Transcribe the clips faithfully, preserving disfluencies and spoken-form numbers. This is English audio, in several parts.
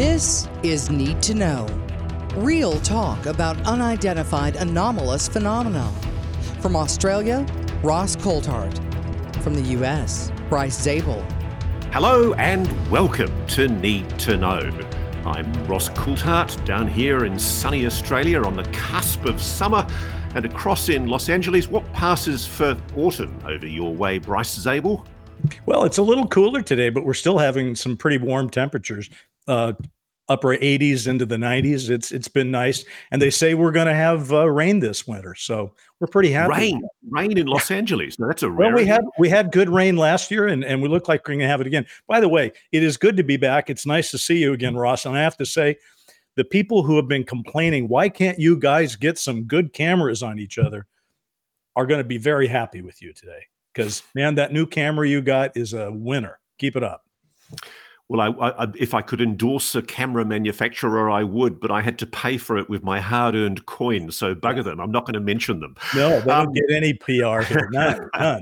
This is Need to Know. Real talk about unidentified anomalous phenomena. From Australia, Ross Coulthart. From the U S, Bryce Zabel. Hello and welcome to Need to Know. I'm Ross Coulthart down here in sunny Australia on the cusp of summer, and across in Los Angeles. What passes for autumn over your way, Bryce Zabel? Well, it's a little cooler today, but we're still having some pretty warm temperatures, uh, upper eighties into the nineties. It's it's been nice, and they say we're going to have uh, rain this winter, so we're pretty happy. Rain, rain in Los Angeles. Now, that's a rarity. Well, we had we had good rain last year, and and we look like we're going to have it again. By the way, it is good to be back. It's nice to see you again, Ross. And I have to say, the people who have been complaining, why can't you guys get some good cameras on each other, are going to be very happy with you today. Because, man, that new camera you got is a winner. Keep it up. Well, I, I, if I could endorse a camera manufacturer, I would, but I had to pay for it with my hard-earned coin, so bugger them. I'm not going to mention them. No, they um, don't get any P R here. None. None.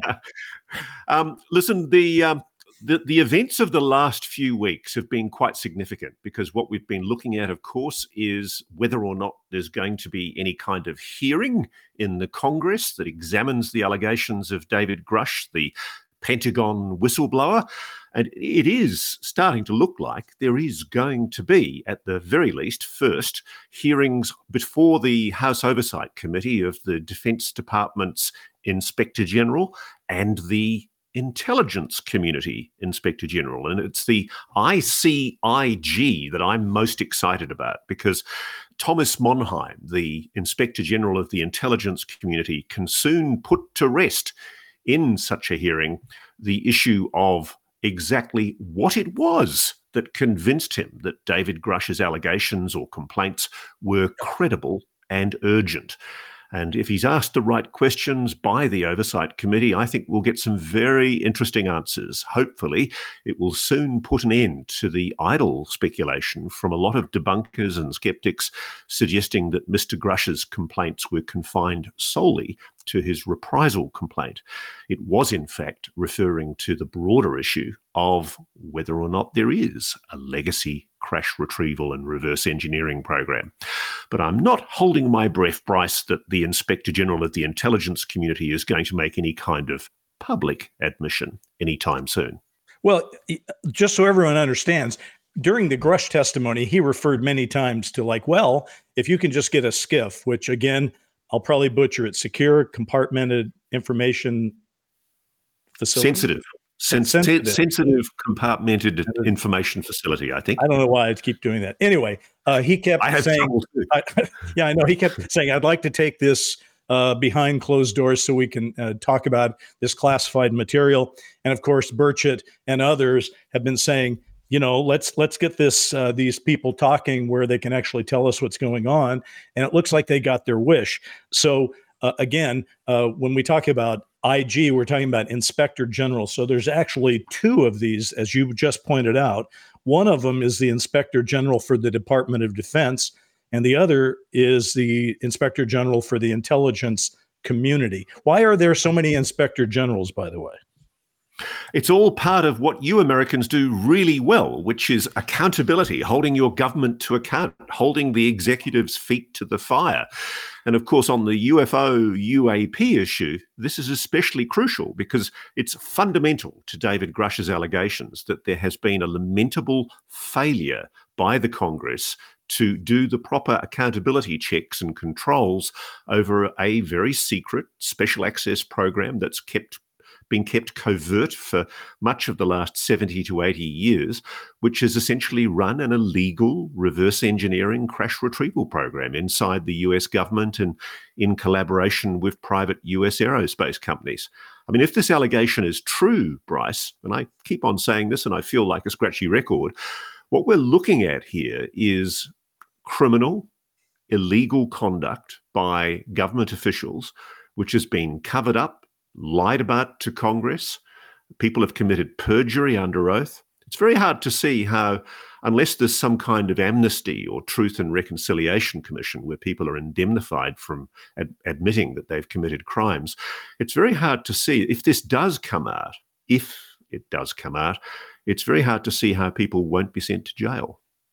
um, listen, the, um, the the events of the last few weeks have been quite significant, because what we've been looking at, of course, is whether or not there's going to be any kind of hearing in the Congress that examines the allegations of David Grush, the Pentagon whistleblower. And it is starting to look like there is going to be, at the very least, first hearings before the House Oversight Committee of the Defense Department's Inspector General and the Intelligence Community Inspector General. And it's the I C I G that I'm most excited about, because Thomas Monheim, the Inspector General of the Intelligence Community, can soon put to rest in such a hearing the issue of exactly what it was that convinced him that David Grush's allegations or complaints were credible and urgent. And if he's asked the right questions by the Oversight Committee, I think we'll get some very interesting answers. Hopefully, it will soon put an end to the idle speculation from a lot of debunkers and skeptics suggesting that Mister Grush's complaints were confined solely to his reprisal complaint. It was, in fact, referring to the broader issue of whether or not there is a legacy crash retrieval and reverse engineering program. But I'm not holding my breath, Bryce, that the Inspector General of the Intelligence Community is going to make any kind of public admission anytime soon. Well, just so everyone understands, during the Grush testimony, he referred many times to, like, well, if you can just get a SCIF, which, again, I'll probably butcher it, secure compartmented information facility. Sensitive. Sen- sensitive. sensitive compartmented information facility, I think. I don't know why I keep doing that. Anyway, uh, he kept I have saying, I, yeah, I know. He kept saying, I'd like to take this uh, behind closed doors so we can uh, talk about this classified material. And of course, Burchett and others have been saying, you know, let's let's get this uh, these people talking where they can actually tell us what's going on. And it looks like they got their wish. So uh, again, uh, when we talk about I G, we're talking about Inspector General. So there's actually two of these, as you just pointed out. One of them is the Inspector General for the Department of Defense, and the other is the Inspector General for the Intelligence Community. Why are there so many Inspector Generals, by the way? It's all part of what you Americans do really well, which is accountability, holding your government to account, holding the executive's feet to the fire. And of course, on the U F O U A P issue, this is especially crucial because it's fundamental to David Grush's allegations that there has been a lamentable failure by the Congress to do the proper accountability checks and controls over a very secret special access program that's kept been kept covert for much of the last seventy to eighty years, which has essentially run an illegal reverse engineering crash retrieval program inside the U S government and in collaboration with private U S aerospace companies. I mean, if this allegation is true, Bryce, and I keep on saying this and I feel like a scratchy record, what we're looking at here is criminal, illegal conduct by government officials, which has been covered up, lied about to Congress. People have committed perjury under oath. It's very hard to see how, unless there's some kind of amnesty or Truth and Reconciliation Commission where people are indemnified from ad- admitting that they've committed crimes, it's very hard to see, if this does come out, if it does come out, it's very hard to see how people won't be sent to jail.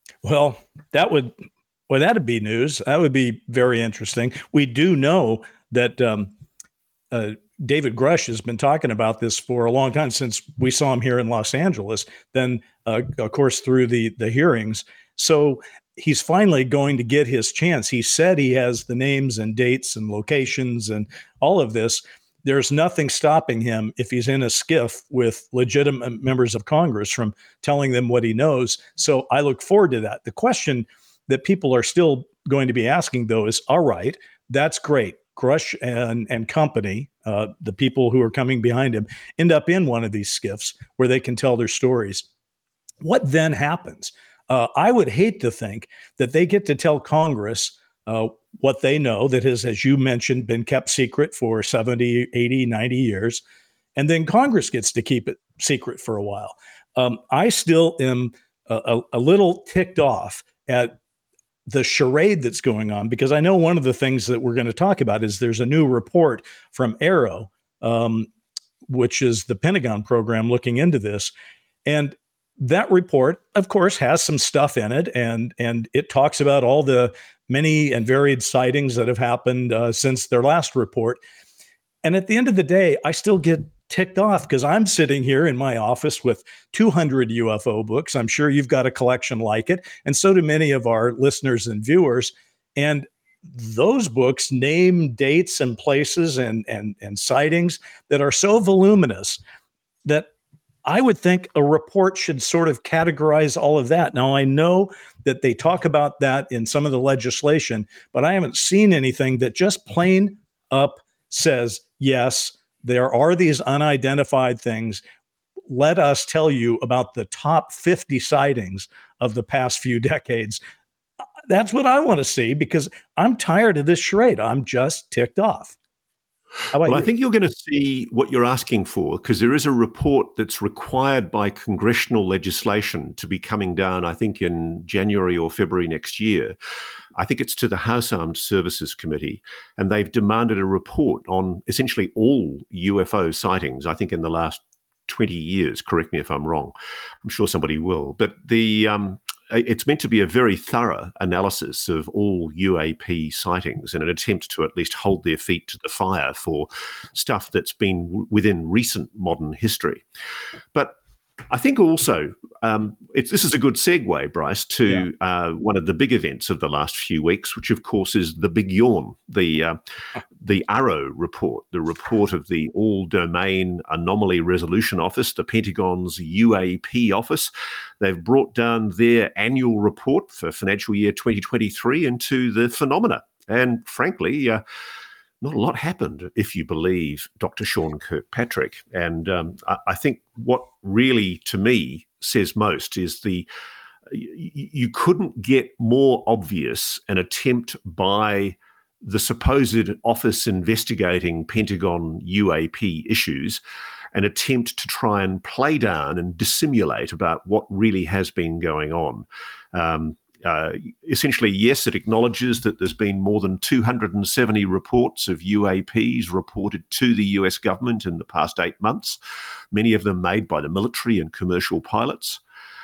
Well, that would well that'd be news. That would be very interesting. We do know that um, uh, David Grush has been talking about this for a long time, since we saw him here in Los Angeles. Then, uh, of course, through the the hearings. So he's finally going to get his chance. He said he has the names and dates and locations and all of this. There's nothing stopping him, if he's in a skiff with legitimate members of Congress, from telling them what he knows. So I look forward to that. The question that people are still going to be asking, though, is, all right, that's great. Grush and, and company, uh, the people who are coming behind him, end up in one of these skiffs where they can tell their stories. What then happens? Uh, I would hate to think that they get to tell Congress uh, what they know that has, as you mentioned, been kept secret for seventy, eighty, ninety years. And then Congress gets to keep it secret for a while. Um, I still am a, a little ticked off at the charade that's going on, because I know one of the things that we're going to talk about is there's a new report from AARO, um, which is the Pentagon program looking into this. And that report, of course, has some stuff in it, and and it talks about all the many and varied sightings that have happened uh, since their last report. And at the end of the day, I still get ticked off, because I'm sitting here in my office with two hundred U F O books. I'm sure you've got a collection like it, and so do many of our listeners and viewers. And those books name dates and places and and and sightings that are so voluminous that I would think a report should sort of categorize all of that. Now, I know that they talk about that in some of the legislation, but I haven't seen anything that just plain up says, yes, there are these unidentified things. Let us tell you about the top fifty sightings of the past few decades. That's what I want to see, because I'm tired of this charade. I'm just ticked off. Well, you? I think you're going to see what you're asking for, because there is a report that's required by congressional legislation to be coming down, I think, in January or February next year. I think it's to the House Armed Services Committee, and they've demanded a report on essentially all U F O sightings, I think, in the last twenty years. Correct me if I'm wrong. I'm sure somebody will. But the um, it's meant to be a very thorough analysis of all U A P sightings in an attempt to at least hold their feet to the fire for stuff that's been w- within recent modern history. But I think also um, it's, this is a good segue, Bryce, to yeah. uh, one of the big events of the last few weeks, which of course is the big yawn, the uh, the AARO report, the report of the All-Domain Anomaly Resolution Office, the Pentagon's U A P office. They've brought down their annual report for financial year twenty twenty-three into the phenomena. And frankly, uh, not a lot happened, if you believe Doctor Sean Kirkpatrick. And um, I, I think what really, to me, says most is the you, you couldn't get more obvious an attempt by the supposed office investigating Pentagon U A P issues, an attempt to try and play down and dissimulate about what really has been going on. Um, Uh, essentially, yes, it acknowledges that there's been more than two hundred seventy reports of U A Ps reported to the U S government in the past eight months, many of them made by the military and commercial pilots.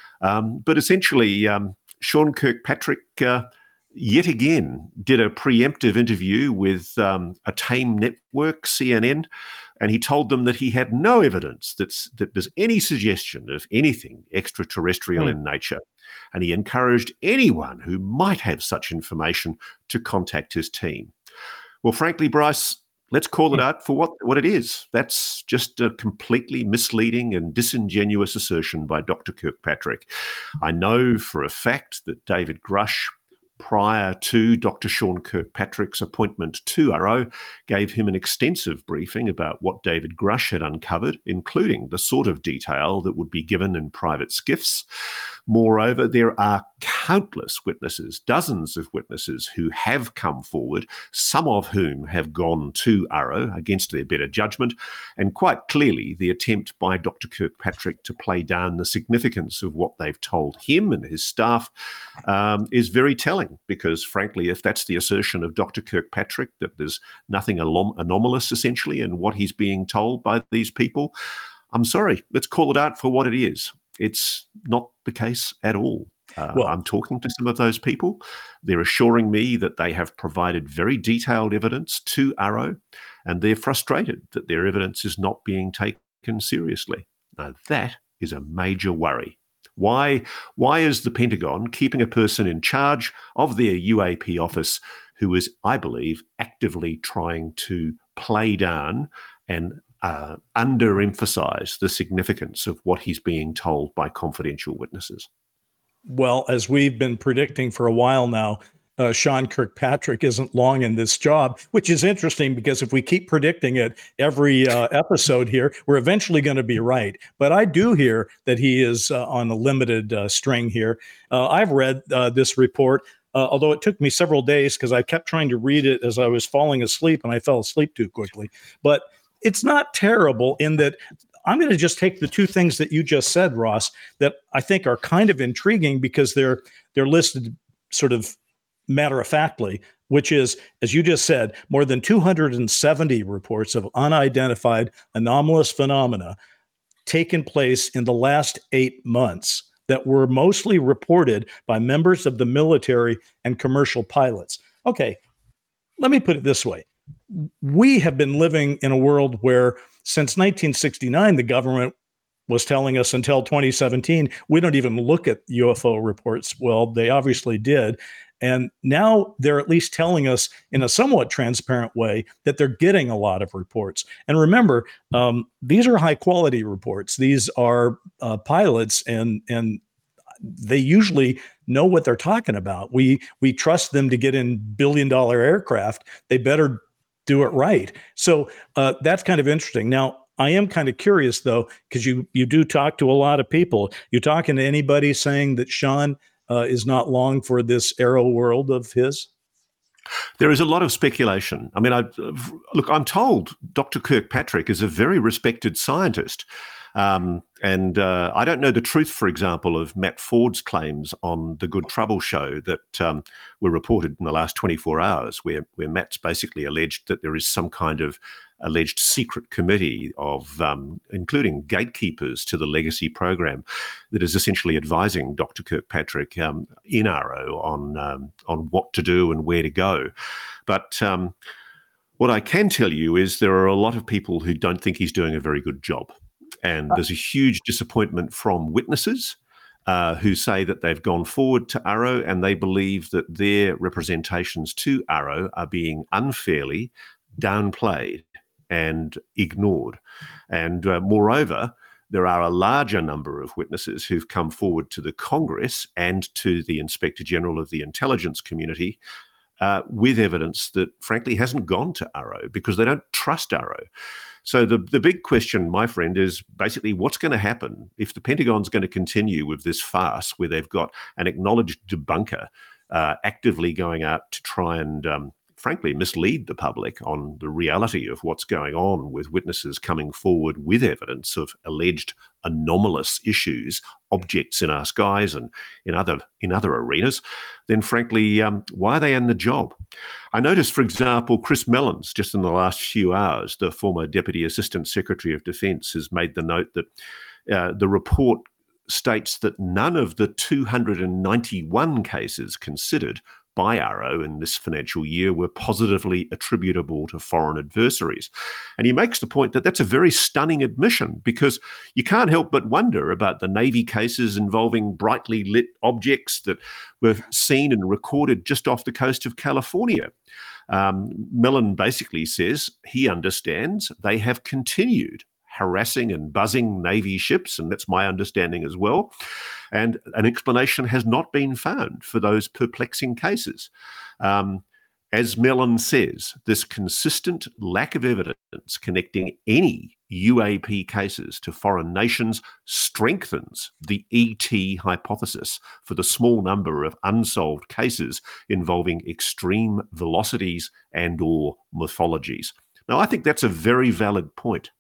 Um, but essentially, um, Sean Kirkpatrick uh, yet again did a preemptive interview with um, a tame network, C N N, and he told them that he had no evidence that's, that there's any suggestion of anything extraterrestrial mm. in nature. And he encouraged anyone who might have such information to contact his team. Well, frankly, Bryce, let's call it out for what, what it is. That's just a completely misleading and disingenuous assertion by Doctor Kirkpatrick. I know for a fact that David Grush, prior to Doctor Sean Kirkpatrick's appointment to AARO, gave him an extensive briefing about what David Grush had uncovered, including the sort of detail that would be given in private skiffs. Moreover, there are countless witnesses, dozens of witnesses who have come forward, some of whom have gone to AARO against their better judgment, and quite clearly the attempt by Doctor Kirkpatrick to play down the significance of what they've told him and his staff um, is very telling, because frankly, if that's the assertion of Doctor Kirkpatrick, that there's nothing anom- anomalous essentially in what he's being told by these people, I'm sorry, let's call it out for what it is. It's not the case at all. Uh, Well, I'm talking to some of those people. They're assuring me that they have provided very detailed evidence to ARROW, and they're frustrated that their evidence is not being taken seriously. Now, that is a major worry. Why, why is the Pentagon keeping a person in charge of their U A P office who is, I believe, actively trying to play down and uh, underemphasize the significance of what he's being told by confidential witnesses? Well, as we've been predicting for a while now, uh, Sean Kirkpatrick isn't long in this job, which is interesting because if we keep predicting it every uh, episode here, we're eventually going to be right. But I do hear that he is uh, on a limited uh, string here. Uh, I've read uh, this report, uh, although it took me several days because I kept trying to read it as I was falling asleep and I fell asleep too quickly. But it's not terrible in that I'm going to just take the two things that you just said, Ross, that I think are kind of intriguing because they're they're listed sort of matter-of-factly, which is, as you just said, more than two hundred seventy reports of unidentified anomalous phenomena taken place in the last eight months that were mostly reported by members of the military and commercial pilots. Okay, let me put it this way. We have been living in a world where since nineteen sixty-nine, the government was telling us until twenty seventeen, we don't even look at U F O reports. Well, they obviously did. And now they're at least telling us in a somewhat transparent way that they're getting a lot of reports. And remember, um, these are high quality reports. These are uh, pilots and, and they usually know what they're talking about. We, we trust them to get in billion dollar aircraft. They better do it right. So uh, that's kind of interesting. Now, I am kind of curious, though, because you you do talk to a lot of people. You talking to anybody saying that Sean uh, is not long for this ARROW world of his? There is a lot of speculation. I mean, I, look, I'm told Doctor Kirkpatrick is a very respected scientist. Um, and uh, I don't know the truth, for example, of Matt Ford's claims on the Good Trouble show that um, were reported in the last twenty-four hours, where, where Matt's basically alleged that there is some kind of alleged secret committee of, um, including gatekeepers to the legacy program, that is essentially advising Doctor Kirkpatrick um, in ARROW on, um, on what to do and where to go. But um, what I can tell you is there are a lot of people who don't think he's doing a very good job. And there's a huge disappointment from witnesses uh, who say that they've gone forward to ARROW and they believe that their representations to ARROW are being unfairly downplayed and ignored. And uh, moreover, there are a larger number of witnesses who've come forward to the Congress and to the Inspector General of the intelligence community uh, with evidence that frankly hasn't gone to ARROW because they don't trust ARROW. So the, the big question, my friend, is basically what's going to happen if the Pentagon's going to continue with this farce where they've got an acknowledged debunker uh, actively going out to try and, um, frankly, mislead the public on the reality of what's going on with witnesses coming forward with evidence of alleged anomalous issues, objects in our skies and in other in other arenas, then frankly, um, why are they in the job? I noticed, for example, Chris Mellons, just in the last few hours, the former Deputy Assistant Secretary of Defence, has made the note that uh, the report states that none of the two hundred ninety-one cases considered by ARROW in this financial year were positively attributable to foreign adversaries. And he makes the point that that's a very stunning admission because you can't help but wonder about the Navy cases involving brightly lit objects that were seen and recorded just off the coast of California. Um, Mellon basically says he understands they have continued harassing and buzzing Navy ships, and that's my understanding as well. And an explanation has not been found for those perplexing cases. Um, as Mellon says, this consistent lack of evidence connecting any U A P cases to foreign nations strengthens the E T hypothesis for the small number of unsolved cases involving extreme velocities and or mythologies. Now, I think that's a very valid point.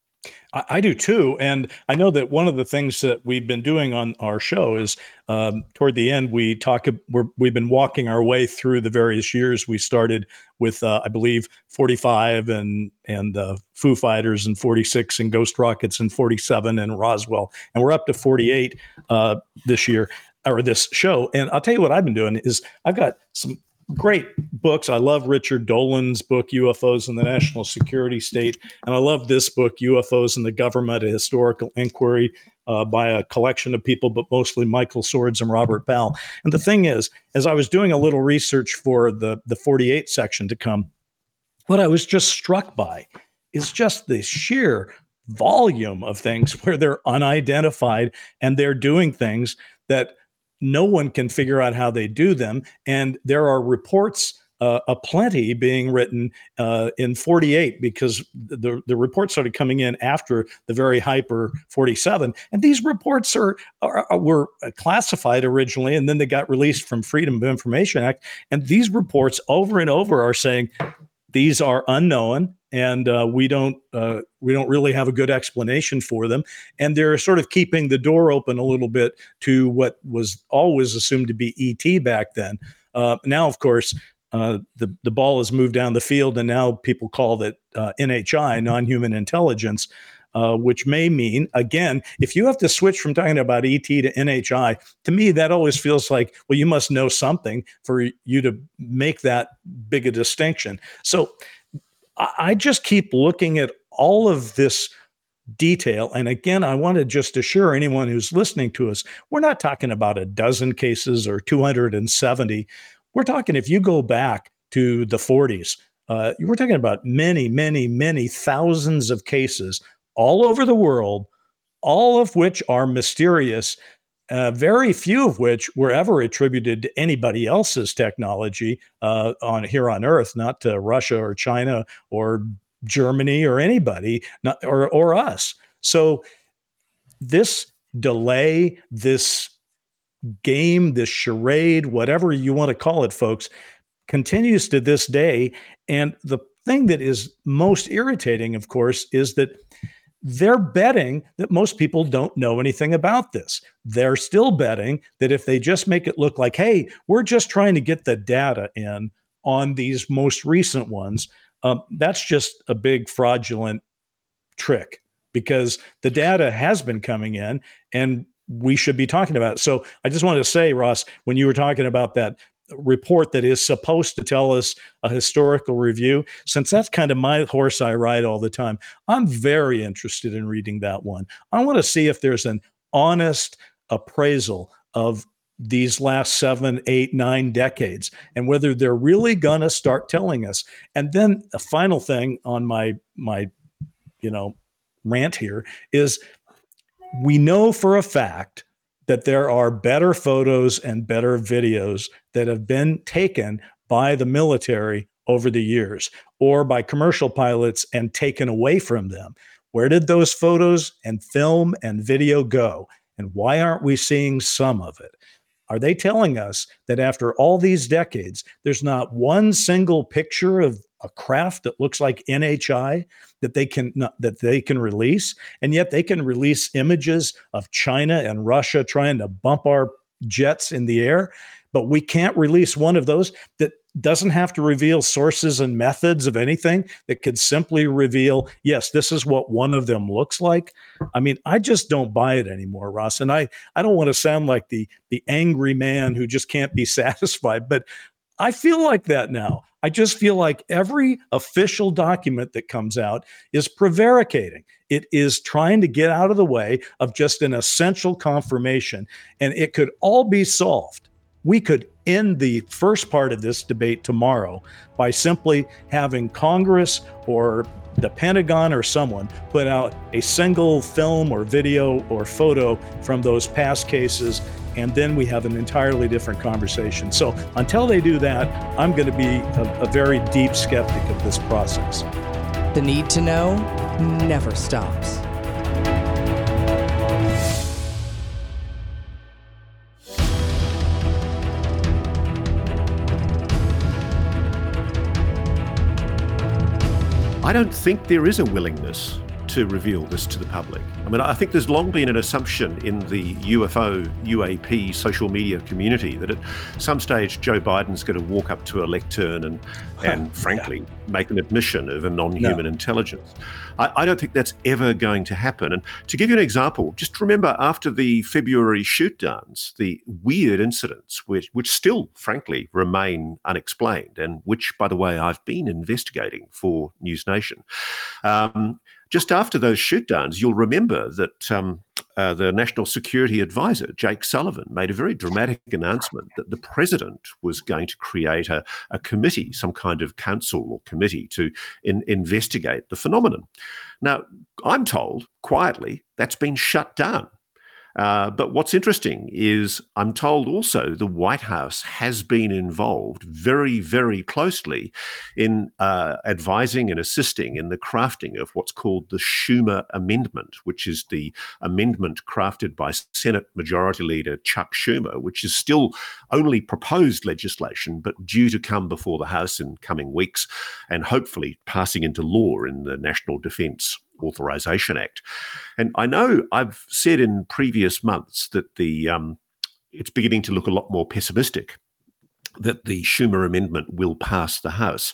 I, I do too. And I know that one of the things that we've been doing on our show is um, toward the end, we talk, we're, we've been walking our way through the various years. We started with, uh, I believe, forty-five and, and uh, Foo Fighters and forty-six and Ghost Rockets and forty-seven and Roswell. And we're up to forty-eight uh, this year. or this show. And I'll tell you what I've been doing is I've got some great books. I love Richard Dolan's book, U F Os in the National Security State. And I love this book, U F Os in the Government, a Historical Inquiry, uh, by a collection of people, but mostly Michael Swords and Robert Bell. And the thing is, as I was doing a little research for the, the forty-eight section to come, what I was just struck by is just the sheer volume of things where they're unidentified and they're doing things that no one can figure out how they do them. And there are reports uh, aplenty being written uh, in forty-eight, because the, the reports started coming in after the very hyper forty-seven. And these reports are, are were classified originally, and then they got released from Freedom of Information Act. And these reports over and over are saying these are unknown, and uh, we don't uh, we don't really have a good explanation for them. And they're sort of keeping the door open a little bit to what was always assumed to be E T back then. Uh, now, of course, uh, the, the ball has moved down the field, and now people call it uh, N H I, non-human intelligence, uh, which may mean, again, if you have to switch from talking about E T to N H I, to me, that always feels like, well, you must know something for you to make that big a distinction. So I just keep looking at all of this detail. And again, I want to just assure anyone who's listening to us, we're not talking about a dozen cases or two hundred seventy. We're talking, if you go back to the forties, uh, we're talking about many, many, many thousands of cases all over the world, all of which are mysterious. Uh, very few of which were ever attributed to anybody else's technology uh, on here on Earth, not to Russia or China or Germany or anybody, not, or or us. So this delay, this game, this charade, whatever you want to call it, folks, continues to this day. And the thing that is most irritating, of course, is that they're betting that most people don't know anything about this. They're still betting that if they just make it look like, hey, we're just trying to get the data in on these most recent ones, um, that's just a big fraudulent trick, because the data has been coming in and we should be talking about it. So I just wanted to say, Ross, when you were talking about that report that is supposed to tell us a historical review, since that's kind of my horse I ride all the time, I'm very interested in reading that one. I want to see if there's an honest appraisal of these last seven, eight, nine decades, and whether they're really going to start telling us. And then a final thing on my, my, you know, rant here is, we know for a fact that there are better photos and better videos that have been taken by the military over the years, or by commercial pilots and taken away from them. Where did those photos and film and video go? And why aren't we seeing some of it? Are they telling us that after all these decades, there's not one single picture of a craft that looks like N H I that they can not, that they can release, and yet they can release images of China and Russia trying to bump our jets in the air, but we can't release one of those that doesn't have to reveal sources and methods of anything, that could simply reveal, yes, this is what one of them looks like? I mean, I just don't buy it anymore, Ross. And I, I don't want to sound like the, the angry man who just can't be satisfied, but I feel like that now. I just feel like every official document that comes out is prevaricating. It is trying to get out of the way of just an essential confirmation, and it could all be solved. We could end the first part of this debate tomorrow by simply having Congress or the Pentagon or someone put out a single film or video or photo from those past cases, and then we have an entirely different conversation. So until they do that, I'm going to be a, a very deep skeptic of this process. The need to know never stops. I don't think there is a willingness to reveal this to the public. I mean, I think there's long been an assumption in the U F O, U A P social media community that at some stage Joe Biden's going to walk up to a lectern and, and frankly, yeah. make an admission of a non-human no. intelligence. I, I don't think that's ever going to happen. And to give you an example, just remember after the February shoot-downs, the weird incidents which, which still, frankly, remain unexplained and which, by the way, I've been investigating for News Nation. Um, just after those shoot-downs, you'll remember that um, uh, the National Security Advisor, Jake Sullivan, made a very dramatic announcement that the president was going to create a, a committee, some kind of council or committee to in, investigate the phenomenon. Now, I'm told, quietly, that's been shut down. Uh, but what's interesting is I'm told also the White House has been involved very, very closely in uh, advising and assisting in the crafting of what's called the Schumer Amendment, which is the amendment crafted by Senate Majority Leader Chuck Schumer, which is still only proposed legislation, but due to come before the House in coming weeks and hopefully passing into law in the National Defense Authorization Act. And I know I've said in previous months that the um, it's beginning to look a lot more pessimistic that the Schumer Amendment will pass the House.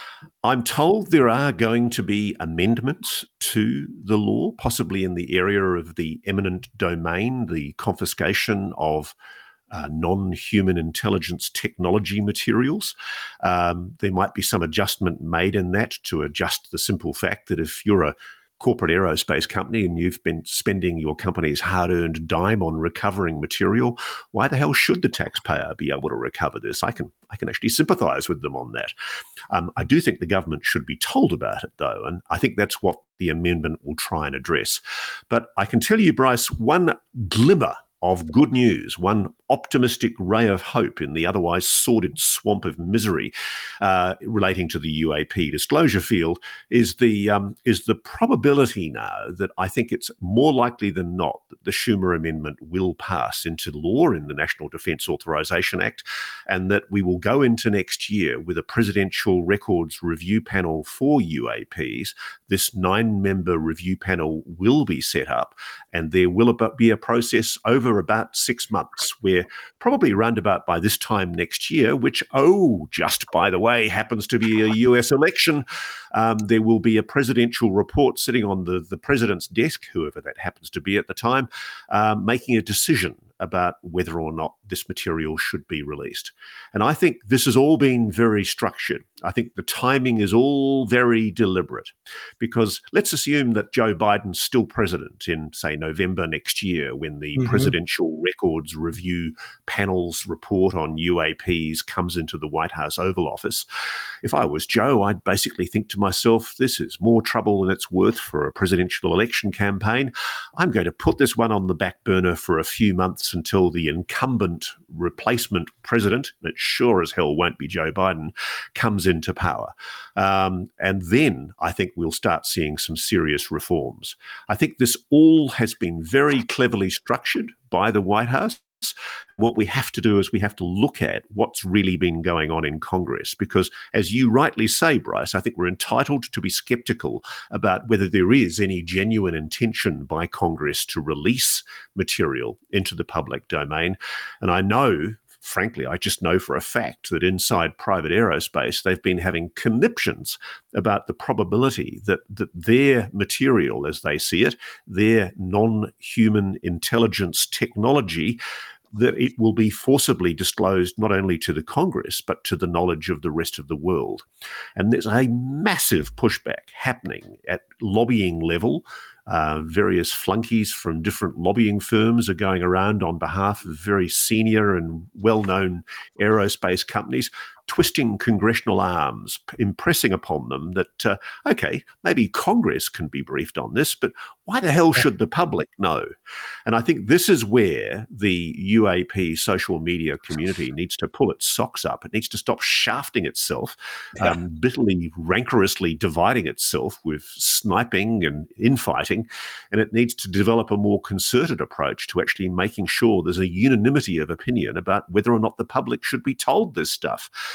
I'm told there are going to be amendments to the law, possibly in the area of the eminent domain, the confiscation of Uh, non-human intelligence technology materials. Um, there might be some adjustment made in that to adjust the simple fact that if you're a corporate aerospace company and you've been spending your company's hard-earned dime on recovering material, why the hell should the taxpayer be able to recover this? I can I can actually sympathize with them on that. Um, I do think the government should be told about it, though, and I think that's what the amendment will try and address. But I can tell you, Bryce, one glimmer of good news, one optimistic ray of hope in the otherwise sordid swamp of misery uh, relating to the U A P disclosure field is the um, is the probability now that I think it's more likely than not that the Schumer Amendment will pass into law in the National Defense Authorization Act, and that we will go into next year with a presidential records review panel for U A Ps. This nine-member review panel will be set up, and there will be a process over about six months where probably roundabout by this time next year, which, oh, just by the way, happens to be a U S election, um, there will be a presidential report sitting on the, the president's desk, whoever that happens to be at the time, um, making a decision about whether or not this material should be released. And I think this has all been very structured. I think the timing is all very deliberate because let's assume that Joe Biden's still president in, say, November next year when the mm-hmm. Presidential Records Review panel's report on U A Ps comes into the White House Oval Office. If I was Joe, I'd basically think to myself, this is more trouble than it's worth for a presidential election campaign. I'm going to put this one on the back burner for a few months until the incumbent replacement president, that sure as hell won't be Joe Biden, comes into power. Um, and then I think we'll start seeing some serious reforms. I think this all has been very cleverly structured by the White House. What we have to do is we have to look at what's really been going on in Congress, because as you rightly say, Bryce, I think we're entitled to be skeptical about whether there is any genuine intention by Congress to release material into the public domain. And I know, frankly, I just know for a fact that inside private aerospace, they've been having conniptions about the probability that, that their material, as they see it, their non-human intelligence technology, that it will be forcibly disclosed not only to the Congress, but to the knowledge of the rest of the world. And there's a massive pushback happening at lobbying level. Uh, various flunkies from different lobbying firms are going around on behalf of very senior and well-known aerospace companies, twisting congressional arms, impressing upon them that, uh, okay, maybe Congress can be briefed on this, but why the hell should the public know? And I think this is where the U A P social media community needs to pull its socks up. It needs to stop shafting itself, yeah. um, bitterly, rancorously dividing itself with sniping and infighting, and it needs to develop a more concerted approach to actually making sure there's a unanimity of opinion about whether or not the public should be told this stuff.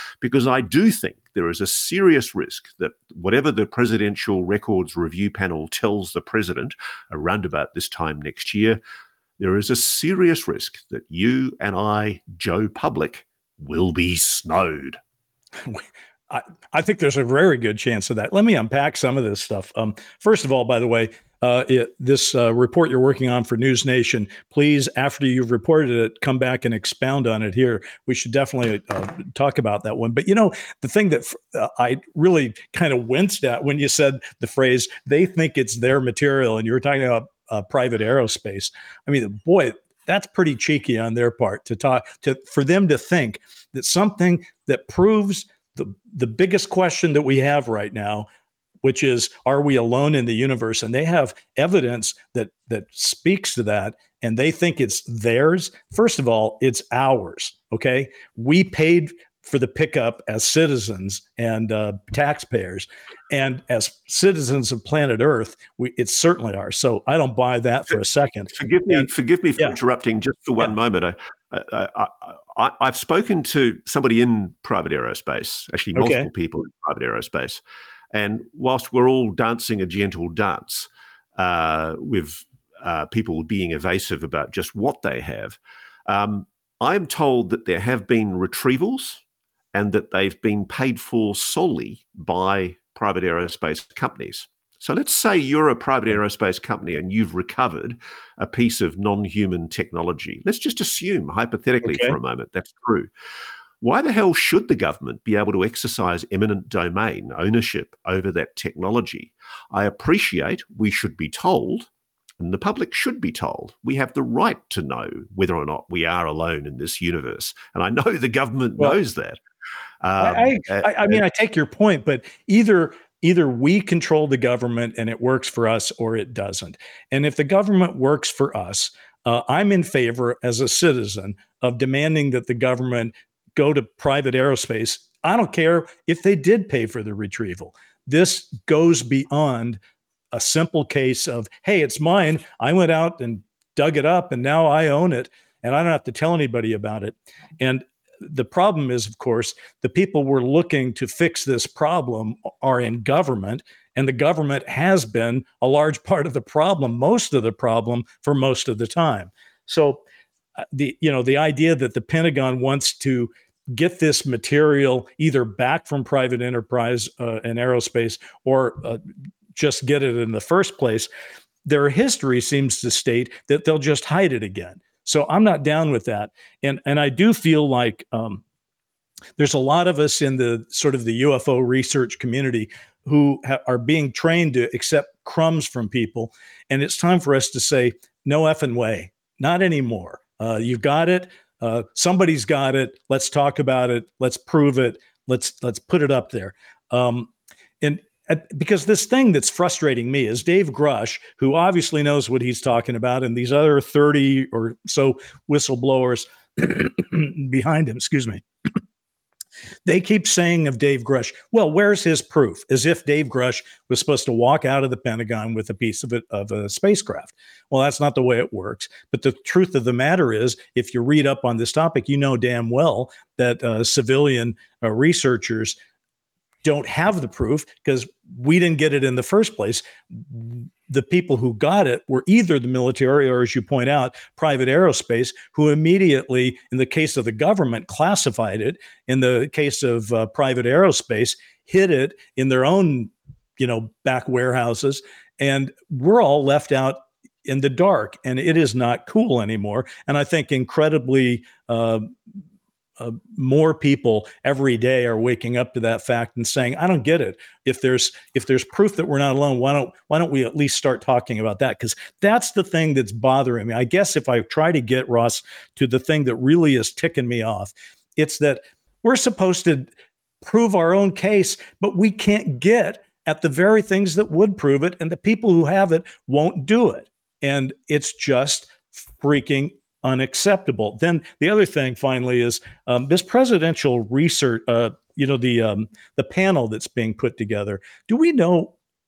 because I do think there is a serious risk that whatever the Presidential Records Review Panel tells the president around about this time next year, there is a serious risk that you and I, Joe Public, will be snowed. I, I think there's a very good chance of that. Let me unpack some of this stuff. Um, first of all, by the way, uh, it, this uh, report you're working on for News Nation, please, after you've reported it, come back and expound on it here. We should definitely uh, talk about that one. But, you know, the thing that uh, I really kind of winced at when you said the phrase, they think it's their material, and you were talking about uh, private aerospace. I mean, boy, that's pretty cheeky on their part to talk to, for them to think that something that proves the, the biggest question that we have right now, which is, are we alone in the universe? And they have evidence that that speaks to that, and they think it's theirs. First of all, it's ours, okay? We paid for the pickup as citizens and uh, taxpayers, and as citizens of planet Earth, we, it's certainly ours. So I don't buy that for a second. Forgive me, and, forgive me for yeah. interrupting just for one yeah. moment. I, I, I, I, I've spoken to somebody in private aerospace, actually multiple okay. people in private aerospace. And whilst we're all dancing a gentle dance uh, with uh, people being evasive about just what they have, um, I'm told that there have been retrievals and that they've been paid for solely by private aerospace companies. So let's say you're a private aerospace company and you've recovered a piece of non-human technology. Let's just assume, hypothetically okay. for a moment, that's true. Why the hell should the government be able to exercise eminent domain ownership over that technology? I appreciate we should be told, and the public should be told, we have the right to know whether or not we are alone in this universe. And I know the government well, knows that. Um, I, I, I mean, I take your point, but either either we control the government and it works for us, or it doesn't. And if the government works for us, uh, I'm in favor as a citizen of demanding that the government go to private aerospace. I don't care if they did pay for the retrieval. This goes beyond a simple case of, hey, it's mine. I went out and dug it up and now I own it and I don't have to tell anybody about it. And the problem is, of course, the people we're looking to fix this problem are in government, and the government has been a large part of the problem, most of the problem for most of the time. So uh, the, you know, the idea that the Pentagon wants to get this material either back from private enterprise uh, and aerospace, or uh, just get it in the first place, their history seems to state that they'll just hide it again. So I'm not down with that. And and I do feel like um, there's a lot of us in the sort of the U F O research community who ha- are being trained to accept crumbs from people. And it's time for us to say, no effing way, not anymore. Uh, you've got it. Uh, somebody's got it. Let's talk about it. Let's prove it. Let's let's put it up there. Um, and because this thing that's frustrating me is Dave Grush, who obviously knows what he's talking about, and these other thirty or so whistleblowers behind him, excuse me, they keep saying of Dave Grush, well, where's his proof? As if Dave Grush was supposed to walk out of the Pentagon with a piece of it, of a spacecraft. Well, that's not the way it works. But the truth of the matter is, if you read up on this topic, you know damn well that uh, civilian uh, researchers don't have the proof because we didn't get it in the first place. The people who got it were either the military or, as you point out, private aerospace, who immediately, in the case of the government, classified it. In the case of uh, private aerospace, hid it in their own, you know, back warehouses. And we're all left out in the dark, and it is not cool anymore. And I think incredibly uh, Uh, more people every day are waking up to that fact and saying, I don't get it. If there's if there's proof that we're not alone, why don't why don't we at least start talking about that? Because that's the thing that's bothering me. I guess if I try to get, Ross, to the thing that really is ticking me off, it's that we're supposed to prove our own case, but we can't get at the very things that would prove it, and the people who have it won't do it. And it's just freaking unacceptable. Then the other thing, finally, is um, this presidential research. Uh, you know, the um, the panel that's being put together. Do we know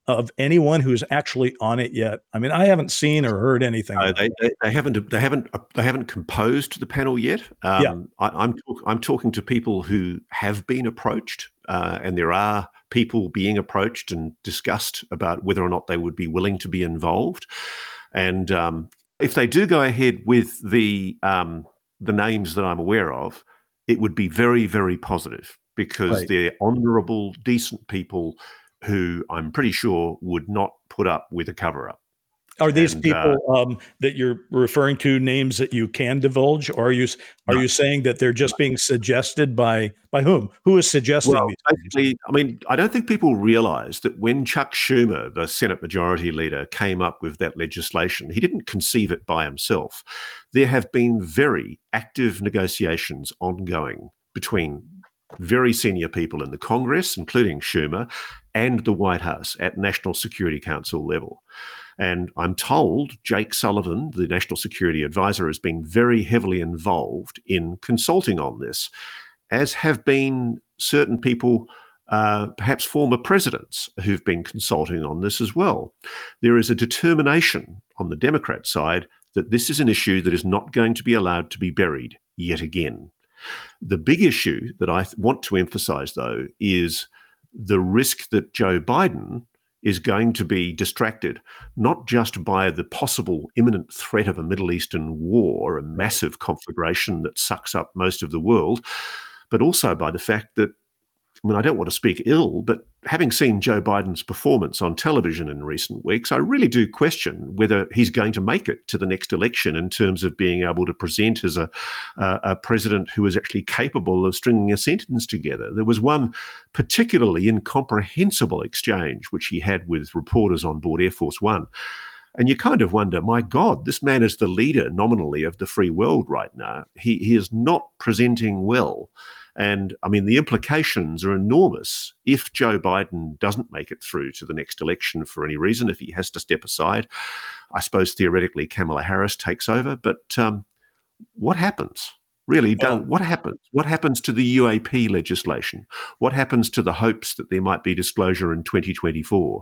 of anyone who's actually on it yet? I mean, I haven't seen or heard anything. Uh, they, they, they haven't they haven't they haven't composed the panel yet. Um, Yeah. I, I'm talk, I'm talking to people who have been approached, uh, and there are people being approached and discussed about whether or not they would be willing to be involved. And um, if they do go ahead with the um, the names that I'm aware of, it would be very, very positive, because Right. they're honourable, decent people who I'm pretty sure would not put up with a cover-up. Are these And, people uh, um, that you're referring to names that you can divulge, or are you are No. you saying that they're just being suggested by by whom? Who is suggesting Well, these names? basically, I mean, I don't think people realize that when Chuck Schumer, the Senate Majority Leader, came up with that legislation, he didn't conceive it by himself. There have been very active negotiations ongoing between very senior people in the Congress, including Schumer, and the White House at National Security Council level. And I'm told Jake Sullivan, the National Security Advisor, has been very heavily involved in consulting on this, as have been certain people, uh, perhaps former presidents, who've been consulting on this as well. There is a determination on the Democrat side that this is an issue that is not going to be allowed to be buried yet again. The big issue that I th- want to emphasize, though, is the risk that Joe Biden is going to be distracted, not just by the possible imminent threat of a Middle Eastern war, a massive conflagration that sucks up most of the world, but also by the fact that, I mean, I don't want to speak ill, but having seen Joe Biden's performance on television in recent weeks, I really do question whether he's going to make it to the next election in terms of being able to present as a, uh, a president who is actually capable of stringing a sentence together. There was one particularly incomprehensible exchange which he had with reporters on board Air Force One. And you kind of wonder, my God, this man is the leader nominally of the free world right now. He, he is not presenting well. And I mean, the implications are enormous if Joe Biden doesn't make it through to the next election for any reason, if he has to step aside. I suppose theoretically Kamala Harris takes over, but um, what happens? Really, Well- don't, what happens? What happens to the U A P legislation? What happens to the hopes that there might be disclosure in twenty twenty-four?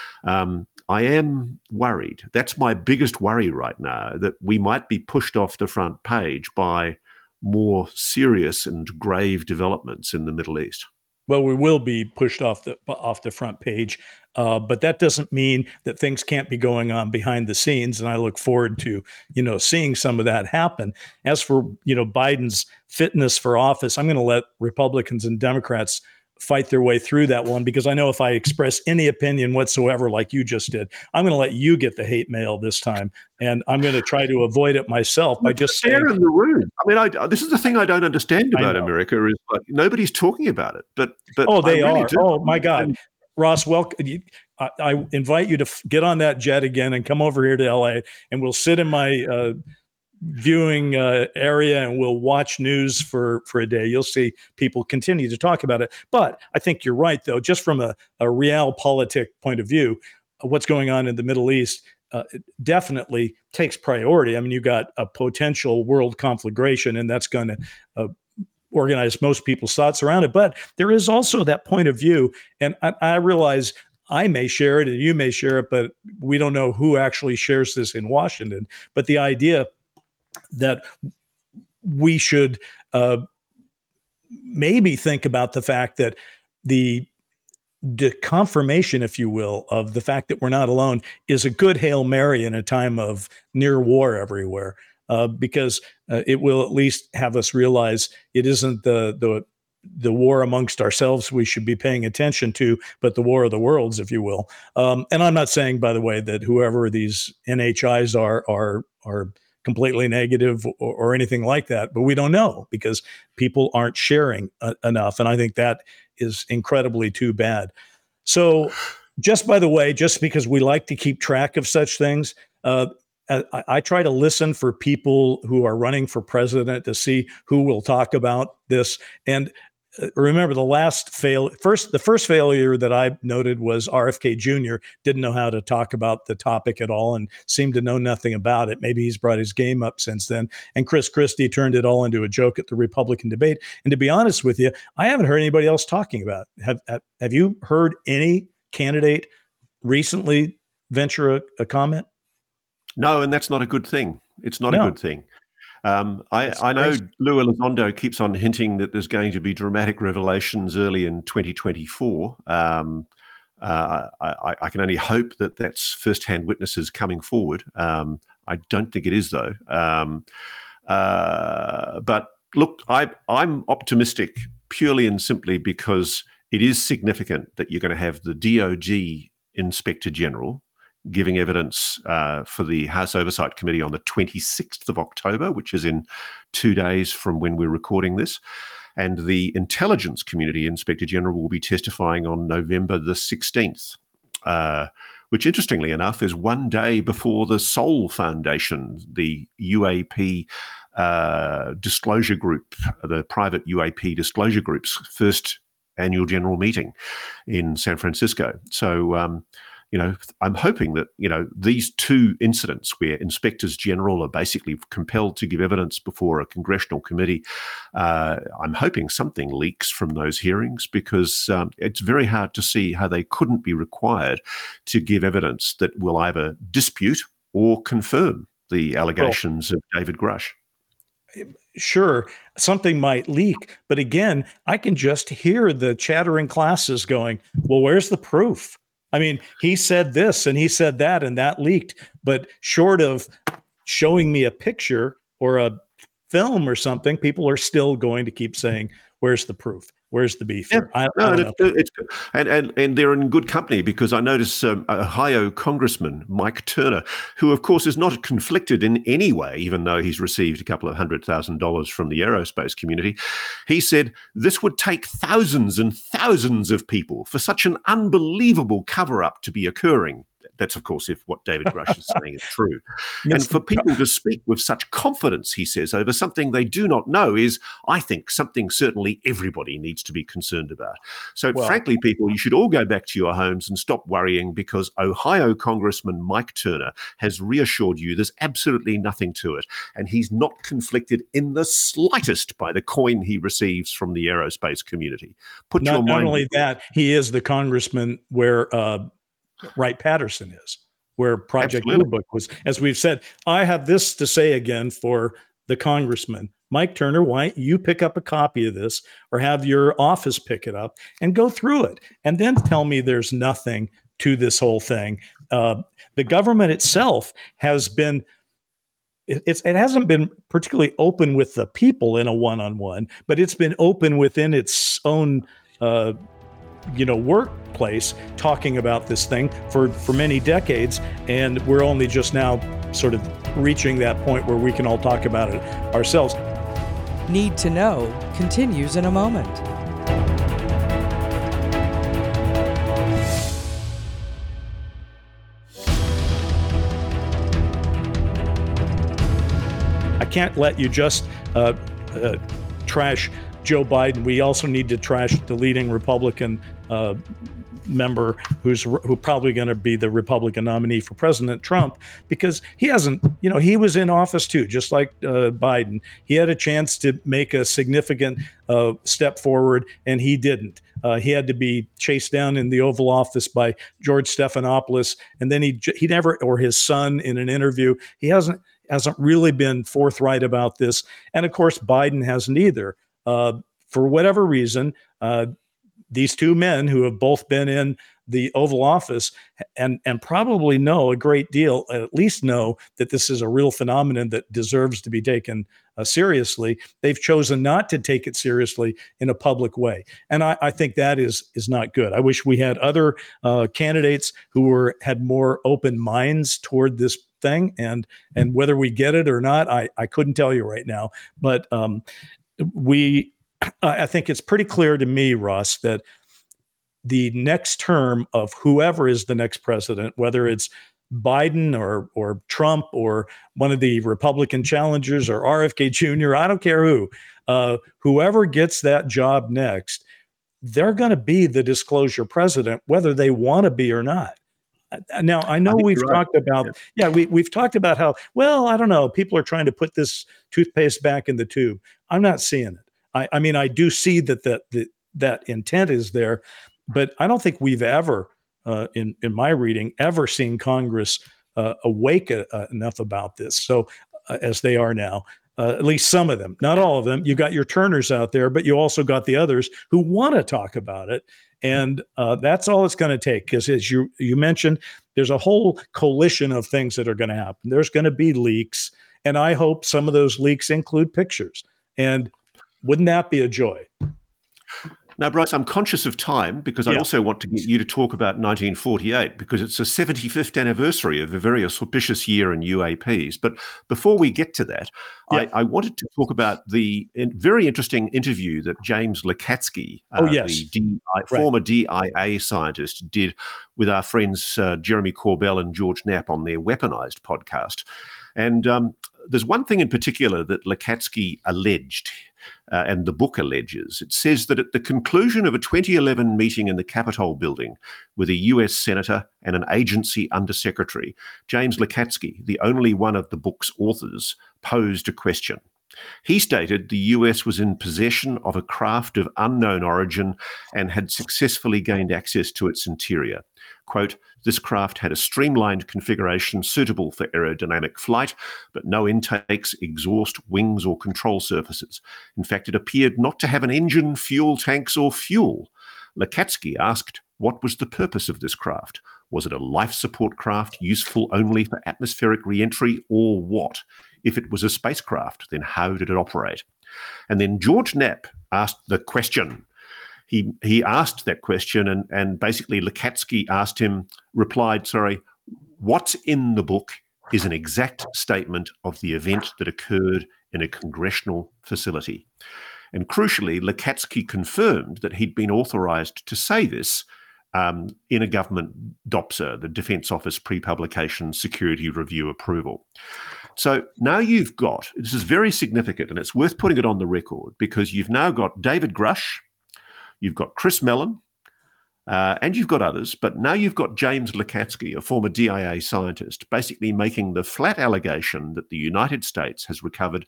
Um, I am worried. That's my biggest worry right now, that we might be pushed off the front page by more serious and grave developments in the Middle East. Well, we will be pushed off the off the front page, uh, but that doesn't mean that things can't be going on behind the scenes. And I look forward to, you know, seeing some of that happen. As for, you know, Biden's fitness for office, I'm going to let Republicans and Democrats fight their way through that one, because I know if I express any opinion whatsoever, like you just did, I'm going to let you get the hate mail this time, and I'm going to try to avoid it myself by just saying, They're in the room. I mean, I, this is the thing I don't understand I about know. America, is like nobody's talking about it. But but oh, they I really are. do. Oh my God, Ross, welcome. I, I invite you to f- get on that jet again and come over here to L A, and we'll sit in my uh, viewing uh, area and we'll watch news for for a day. You'll see people continue to talk about it. But I think you're right, though, just from a, a realpolitik point of view, what's going on in the Middle East uh, it definitely takes priority. I mean, you got a potential world conflagration, and that's going to uh, organize most people's thoughts around it. But there is also that point of view, and I, I realize I may share it and you may share it, but we don't know who actually shares this in Washington. But the idea that we should uh, maybe think about the fact that the, the confirmation, if you will, of the fact that we're not alone is a good Hail Mary in a time of near war everywhere, uh, because uh, it will at least have us realize it isn't the, the, the war amongst ourselves we should be paying attention to, but the war of the worlds, if you will. Um, and I'm not saying, by the way, that whoever these N H Is are, are, are completely negative or, or anything like that, but we don't know because people aren't sharing uh, enough. And I think that is incredibly too bad. So just by the way, just because we like to keep track of such things, uh, I, I try to listen for people who are running for president to see who will talk about this. And remember, the last fail first, the first failure that I noted was R F K Junior didn't know how to talk about the topic at all and seemed to know nothing about it. Maybe he's brought his game up since then. And Chris Christie turned it all into a joke at the Republican debate. And to be honest with you, I haven't heard anybody else talking about it. Have, have, have you heard any candidate recently venture a, a comment? No, and that's not a good thing. It's not No. a good thing. Um, I, That's I know crazy. Lou Elizondo keeps on hinting that there's going to be dramatic revelations early in twenty twenty-four. Um, uh, I, I can only hope that that's first-hand witnesses coming forward. Um, I don't think it is, though. Um, uh, but look, I, I'm optimistic purely and simply because it is significant that you're going to have the D O G Inspector General giving evidence uh, for the House Oversight Committee on the twenty-sixth of October, which is in two days from when we're recording this. And the Intelligence Community Inspector General will be testifying on November the sixteenth, uh, which interestingly enough is one day before the Sol Foundation, the U A P uh, disclosure group, the private U A P disclosure group's first annual general meeting in San Francisco. So, um, you know, I'm hoping that, you know, these two incidents where inspectors general are basically compelled to give evidence before a congressional committee, uh, I'm hoping something leaks from those hearings because um, it's very hard to see how they couldn't be required to give evidence that will either dispute or confirm the allegations well, of David Grush. Sure, something might leak, but again, I can just hear the chattering classes going, well, where's the proof? I mean, he said this and he said that and that leaked, but short of showing me a picture or a film or something, people are still going to keep saying, where's the proof? Where's the beef here? Yeah, I, no, I don't it's, know. it's, and, and, and they're in good company because I notice um, Ohio Congressman Mike Turner, who, of course, is not conflicted in any way, even though he's received a couple of hundred thousand dollars from the aerospace community. He said this would take thousands and thousands of people for such an unbelievable cover-up to be occurring. That's, of course, if what David Grush is saying is true. Yes. And for people to speak with such confidence, he says, over something they do not know is, I think, something certainly everybody needs to be concerned about. So, Well, frankly, people, you should all go back to your homes and stop worrying because Ohio Congressman Mike Turner has reassured you there's absolutely nothing to it. And he's not conflicted in the slightest by the coin he receives from the aerospace community. Put not, your mind. Not only that, he is the congressman where uh, Wright Patterson is, where Project Blue Book was. As we've said, I have this to say again for the congressman. Mike Turner, why don't you pick up a copy of this or have your office pick it up and go through it and then tell me there's nothing to this whole thing. Uh, the government itself has been, it, it's, it hasn't been particularly open with the people in a one-on-one, but it's been open within its own uh you know, workplace talking about this thing for, for many decades. And we're only just now sort of reaching that point where we can all talk about it ourselves. Need to Know continues in a moment. I can't let you just uh, uh, trash Joe Biden. We also need to trash the leading Republican uh, member who's who probably going to be the Republican nominee for President Trump, because he hasn't, you know, he was in office too, just like uh, Biden. He had a chance to make a significant uh, step forward, and he didn't. Uh, he had to be chased down in the Oval Office by George Stephanopoulos, and then he he never, or his son in an interview, he hasn't hasn't really been forthright about this. And of course, Biden hasn't either. Uh, for whatever reason, uh, these two men who have both been in the Oval Office and, and probably know a great deal, at least know that this is a real phenomenon that deserves to be taken uh, seriously. They've chosen not to take it seriously in a public way. And I, I think that is is not good. I wish we had other uh, candidates who were had more open minds toward this thing. And, and whether we get it or not, I, I couldn't tell you right now. But um, we... I think it's pretty clear to me, Ross, that the next term of whoever is the next president, whether it's Biden or or Trump or one of the Republican challengers or R F K Junior, I don't care who, uh, whoever gets that job next, they're going to be the disclosure president, whether they want to be or not. Now, I know I we've right. talked about, yeah, yeah we, we've talked about how, well, I don't know, people are trying to put this toothpaste back in the tube. I'm not seeing it. I, I mean, I do see that that that, that intent is there, but I don't think we've ever uh, in in my reading, ever seen Congress uh, awake uh, enough about this. So uh, as they are now, uh, at least some of them, not all of them. You got your Turners out there, but you also got the others who want to talk about it. And uh, that's all it's going to take, because as you you mentioned, there's a whole coalition of things that are going to happen. There's going to be leaks, and I hope some of those leaks include pictures. And wouldn't that be a joy? Now, Bryce, I'm conscious of time because I Yeah. also want to get you to talk about nineteen forty-eight, because it's a seventy-fifth anniversary of a very auspicious year in U A Ps. But before we get to that, Yeah. I, I wanted to talk about the in- very interesting interview that James Lacatski, Oh, yes. the D I, Right. former D I A scientist, did with our friends uh, Jeremy Corbell and George Knapp on their Weaponized podcast. And um, there's one thing in particular that Lacatski alleged, uh, and the book alleges. It says that at the conclusion of a twenty eleven meeting in the Capitol building with a U S senator and an agency undersecretary, James Lacatski, the only one of the book's authors, posed a question. He stated the U S was in possession of a craft of unknown origin and had successfully gained access to its interior. Quote, this craft had a streamlined configuration suitable for aerodynamic flight, but no intakes, exhaust, wings, or control surfaces. In fact, it appeared not to have an engine, fuel tanks, or fuel. Lacatski asked, what was the purpose of this craft? Was it a life support craft useful only for atmospheric re-entry, or what? If it was a spacecraft, then how did it operate? And then George Knapp asked the question. He he asked that question, and, and basically Lacatski asked him, replied, sorry, what's in the book is an exact statement of the event that occurred in a congressional facility. And crucially, Lacatski confirmed that he'd been authorized to say this um, in a government D O P S A, the Defense Office Pre-Publication Security Review Approval. So now you've got, this is very significant, and it's worth putting it on the record, because you've now got David Grush, you've got Chris Mellon, uh, and you've got others, but now you've got James Lacatski, a former D I A scientist, basically making the flat allegation that the United States has recovered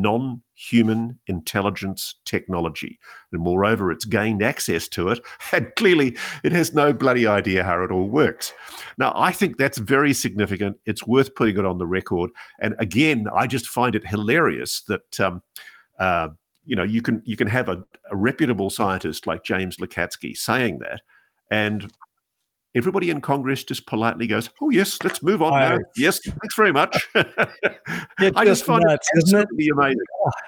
non-human intelligence technology. And moreover, it's gained access to it, and clearly it has no bloody idea how it all works. Now, I think that's very significant. It's worth putting it on the record. And again, I just find it hilarious that um, uh, you know, you can you can have a, a reputable scientist like James Lacatski saying that, and everybody in Congress just politely goes, "Oh yes, let's move on now. Yes, thanks very much." It's I just just find nuts, it isn't it? absolutely amazing.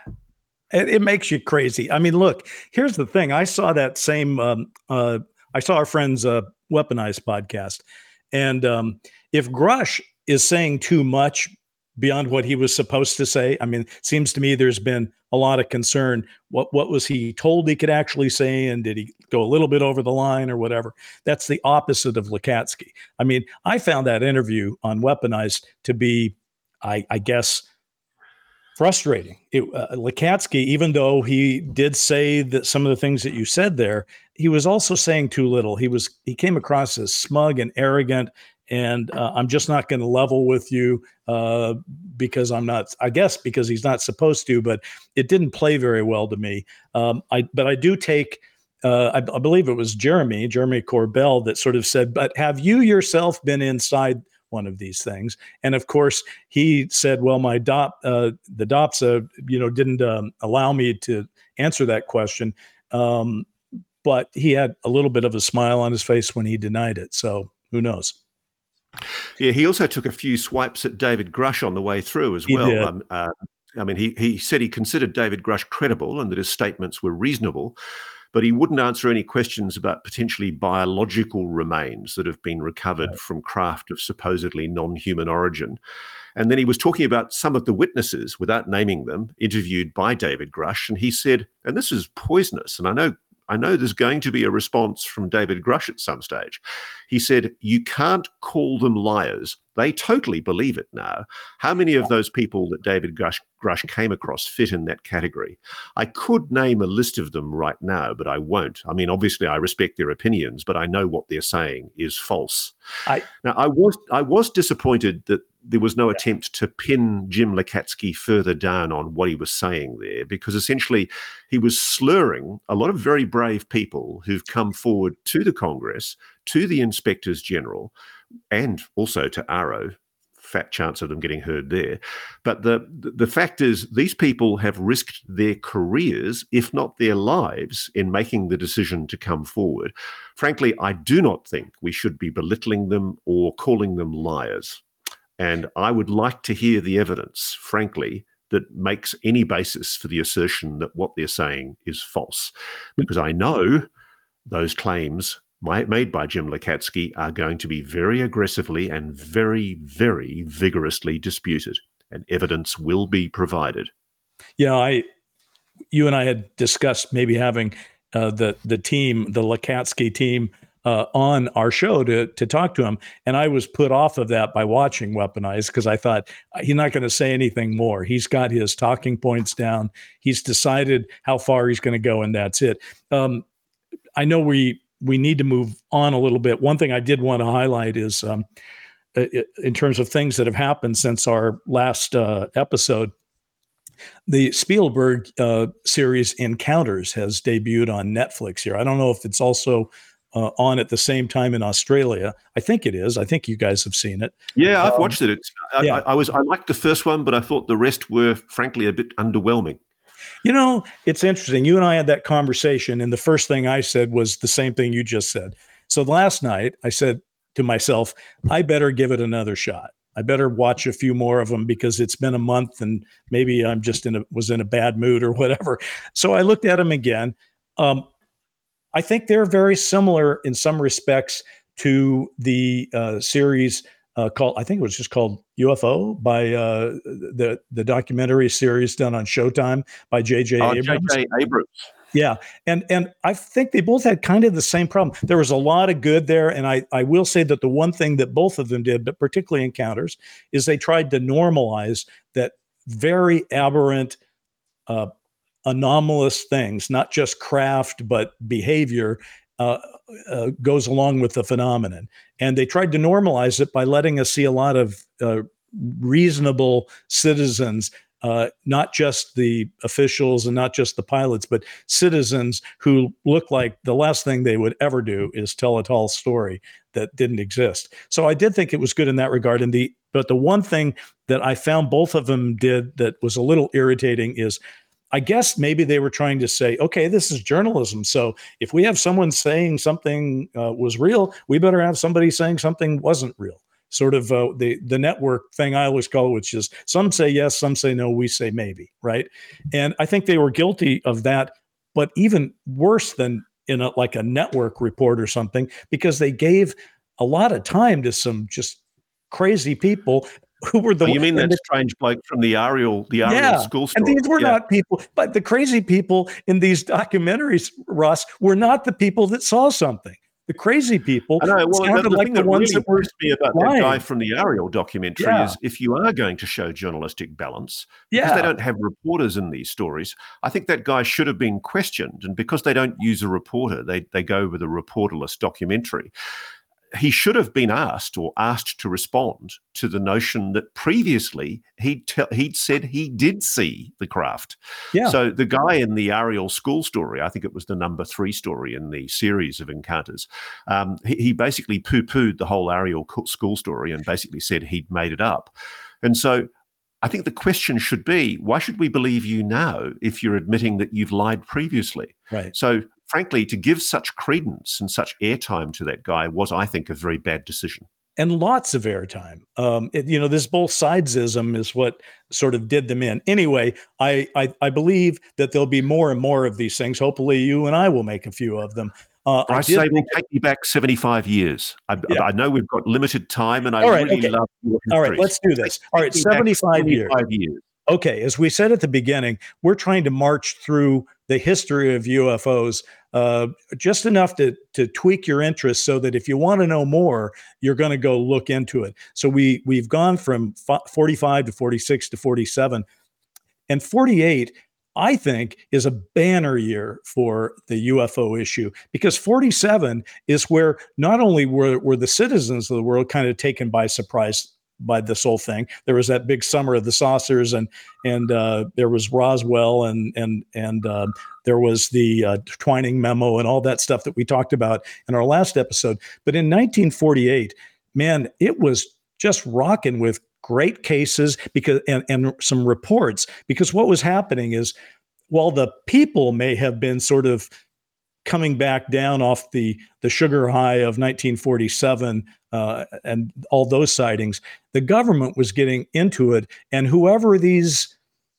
It, it makes you crazy. I mean, look, here's the thing. I saw that same, um, uh, I saw our friend's uh, Weaponized podcast. And um, if Grush is saying too much beyond what he was supposed to say, I mean, it seems to me there's been a lot of concern. What, what was he told he could actually say? And did he go a little bit over the line or whatever? That's the opposite of Lacatski. I mean, I found that interview on Weaponized to be, I, I guess, frustrating. It, uh, Lacatski, even though he did say that some of the things that you said there, he was also saying too little. He was he came across as smug and arrogant, and uh, I'm just not going to level with you uh, because I'm not. I guess because he's not supposed to, but it didn't play very well to me. Um, I but I do take. Uh, I, I believe it was Jeremy, Jeremy Corbell, that sort of said, "But have you yourself been inside one of these things?" And of course, he said, "Well, my D O P, uh, the D O P S A, you know, didn't um, allow me to answer that question." Um, but he had a little bit of a smile on his face when he denied it. So who knows? Yeah, he also took a few swipes at David Grush on the way through as He well. did. Um, uh, I mean, he he said he considered David Grush credible and that his statements were reasonable, but he wouldn't answer any questions about potentially biological remains that have been recovered Right. from craft of supposedly non-human origin. And then he was talking about some of the witnesses, without naming them, interviewed by David Grush, and he said, and this is poisonous, and I know I know there's going to be a response from David Grush at some stage. He said, you can't call them liars. They totally believe it now. How many of those people that David Grush, Grush came across fit in that category? I could name a list of them right now, but I won't. I mean, obviously, I respect their opinions, but I know what they're saying is false. I- now, I was I was disappointed that there was no attempt to pin Jim Lakatsky further down on what he was saying there, because essentially he was slurring a lot of very brave people who've come forward to the Congress, to the Inspectors General, and also to A R O. Fat chance of them getting heard there. But the the fact is, these people have risked their careers, if not their lives, in making the decision to come forward. Frankly, I do not think we should be belittling them or calling them liars. And I would like to hear the evidence, frankly, that makes any basis for the assertion that what they're saying is false. Because I know those claims made by Jim Lakatsky are going to be very aggressively and very, very vigorously disputed, and evidence will be provided. Yeah, I, you and I had discussed maybe having uh, the the team, the Lakatsky team, uh, on our show to to talk to him, and I was put off of that by watching Weaponized, because I thought he's not going to say anything more. He's got his talking points down. He's decided how far he's going to go, and that's it. Um, I know we. we need to move on a little bit. One thing I did want to highlight is um, in terms of things that have happened since our last uh, episode, the Spielberg uh, series Encounters has debuted on Netflix here. I don't know if it's also uh, on at the same time in Australia. I think it is. I think you guys have seen it. Yeah, I've um, watched it. It's, I, yeah. I, I was I liked the first one, but I thought the rest were frankly a bit underwhelming. You know, it's interesting. You and I had that conversation, and the first thing I said was the same thing you just said. So last night, I said to myself, I better give it another shot. I better watch a few more of them, because it's been a month and maybe I'm just in a was in a bad mood or whatever. So I looked at them again. Um, I think they're very similar in some respects to the uh, series Uh, called, I think it was just called U F O, by uh, the the documentary series done on Showtime by J J Oh, Abrams. J J Abrams. Yeah, and and I think they both had kind of the same problem. There was a lot of good there, and I I will say that the one thing that both of them did, but particularly Encounters, is they tried to normalize that very aberrant, uh, anomalous things, not just craft but behavior. Uh, uh, goes along with the phenomenon. And they tried to normalize it by letting us see a lot of uh, reasonable citizens, uh, not just the officials and not just the pilots, but citizens who look like the last thing they would ever do is tell a tall story that didn't exist. So I did think it was good in that regard. And the but the one thing that I found both of them did that was a little irritating is, I guess maybe they were trying to say, okay, this is journalism. So if we have someone saying something uh, was real, we better have somebody saying something wasn't real. Sort of uh, the the network thing I always call, which is some say yes, some say no, we say maybe, right? And I think they were guilty of that, but even worse than in a, like a network report or something, because they gave a lot of time to some just crazy people who were the. Oh, you mean that the, strange bloke from the Ariel, the Ariel yeah, school story? And these were yeah. not people, but the crazy people in these documentaries, Ross, were not the people that saw something. The crazy people I know. Well, sounded the, the like thing the that ones really that were impressed me about lying. that guy from the Ariel documentary Yeah. is, if you are going to show journalistic balance, because Yeah. they don't have reporters in these stories, I think that guy should have been questioned. And because they don't use a reporter, they they go with a reporterless documentary. He should have been asked or asked to respond to the notion that previously he'd, te- he'd said he did see the craft. Yeah. So the guy in the Ariel school story, I think it was the number three story in the series of Encounters, um, he, he basically poo-pooed the whole Ariel co- school story and basically said he'd made it up. And so I think the question should be, why should we believe you now if you're admitting that you've lied previously? Right. So frankly, to give such credence and such airtime to that guy was, I think, a very bad decision. And lots of airtime. Um, it, you know, this both sidesism is what sort of did them in. Anyway, I, I I believe that there'll be more and more of these things. Hopefully you and I will make a few of them. Uh, I, I say we'll take you back seventy-five years. I, Yeah. I know we've got limited time, and I All right, really okay. love your All right, histories. let's do this. All right, Take me back seventy-five years. seventy-five years. Okay, as we said at the beginning, we're trying to march through the history of U F Os uh, just enough to to tweak your interest, so that if you want to know more, you're going to go look into it. So we we've gone from forty-five to forty-six to forty-seven, and forty-eight, I think, is a banner year for the U F O issue, because forty-seven is where not only were were the citizens of the world kind of taken by surprise. by this whole thing. There was that big summer of the saucers, and and uh, there was Roswell, and and and uh, there was the uh, Twining memo, and all that stuff that we talked about in our last episode. But in nineteen forty-eight, man, it was just rocking with great cases because and, and some reports, because what was happening is, while the people may have been sort of coming back down off the the sugar high of nineteen forty-seven uh, and all those sightings, the government was getting into it, and whoever these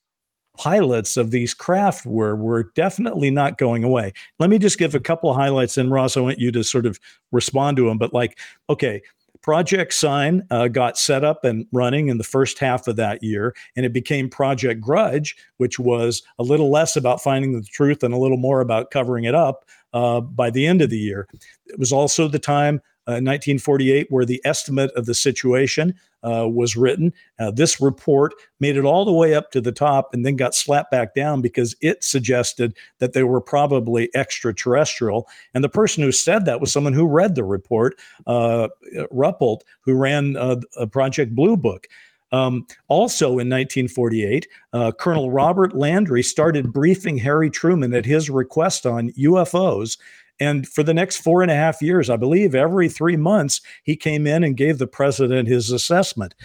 pilots of these craft were were definitely not going away. Let me just give a couple of highlights, and Ross, I want you to sort of respond to them. But like, okay, Project Sign uh, got set up and running in the first half of that year, and it became Project Grudge, which was a little less about finding the truth and a little more about covering it up uh, by the end of the year. It was also the time, uh, nineteen forty-eight, where the estimate of the situation uh, was written. Uh, this report made it all the way up to the top and then got slapped back down because it suggested that they were probably extraterrestrial. And the person who said that was someone who read the report, uh, Ruppelt, who ran uh, Project Blue Book. Um, also in nineteen forty-eight, uh, Colonel Robert Landry started briefing Harry Truman at his request on U F Os. And for the next four and a half years, I believe every three months, he came in and gave the president his assessment.